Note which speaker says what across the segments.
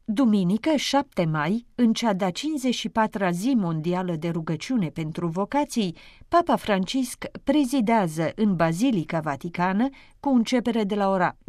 Speaker 1: Duminică, 7 mai, în cea de-a 54-a zi mondială de rugăciune pentru vocații, Papa Francisc prezidează în Bazilica Vaticană, cu începere de la ora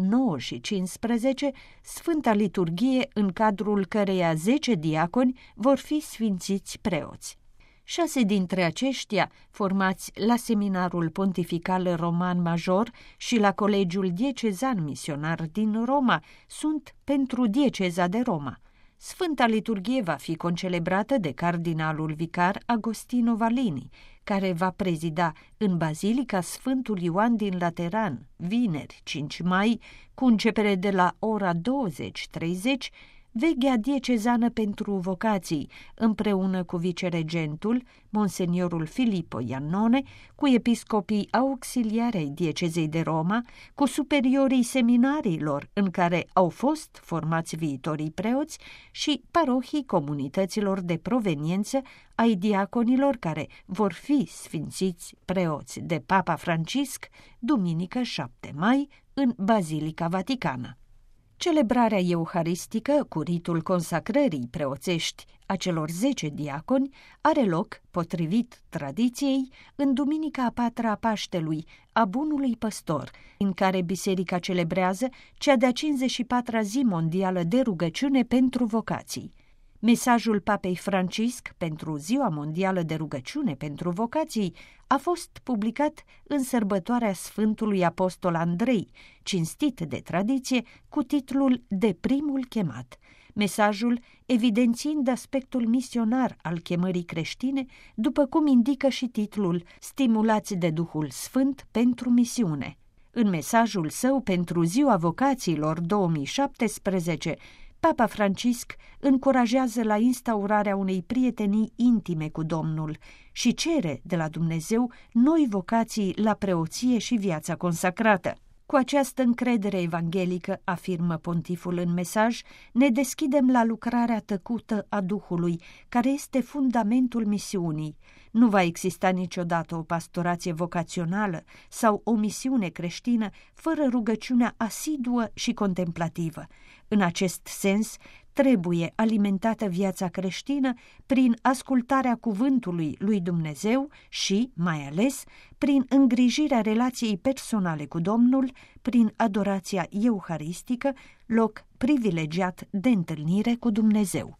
Speaker 1: 9:15, Sfânta Liturghie, în cadrul căreia 10 diaconi vor fi sfințiți preoți. 6 dintre aceștia, formați la Seminarul Pontifical Roman Major și la Colegiul Diecezan Misionar din Roma, sunt pentru dieceza de Roma. Sfânta Liturghie va fi concelebrată de cardinalul vicar Agostino Valini, care va prezida în Bazilica Sfântul Ioan din Lateran, vineri 5 mai, cu începere de la ora 20:30, veghea diecezană pentru vocații, împreună cu viceregentul, monseniorul Filippo Iannone, cu episcopii auxiliari ai diecezei de Roma, cu superiorii seminariilor în care au fost formați viitorii preoți și parohii comunităților de proveniență ai diaconilor care vor fi sfințiți preoți de Papa Francisc, duminică 7 mai, în Bazilica Vaticană. Celebrarea euharistică cu ritul consacrării preoțești a celor 10 diaconi are loc, potrivit tradiției, în duminica a 4-a Paștelui, a Bunului Păstor, în care biserica celebrează cea de-a 54-a zi mondială de rugăciune pentru vocații. Mesajul Papei Francisc pentru Ziua Mondială de Rugăciune pentru Vocații a fost publicat în sărbătoarea Sfântului Apostol Andrei, cinstit de tradiție, cu titlul De primul chemat, mesajul evidențiind aspectul misionar al chemării creștine, după cum indică și titlul Stimulați de Duhul Sfânt pentru misiune. În mesajul său pentru Ziua Vocațiilor 2017, Papa Francisc încurajează la instaurarea unei prietenii intime cu Domnul și cere de la Dumnezeu noi vocații la preoție și viața consacrată. Cu această încredere evanghelică, afirmă pontiful în mesaj, ne deschidem la lucrarea tăcută a Duhului, care este fundamentul misiunii. Nu va exista niciodată o pastorație vocațională sau o misiune creștină fără rugăciunea asiduă și contemplativă. În acest sens, trebuie alimentată viața creștină prin ascultarea cuvântului lui Dumnezeu și, mai ales, prin îngrijirea relației personale cu Domnul, prin adorația euharistică, loc privilegiat de întâlnire cu Dumnezeu.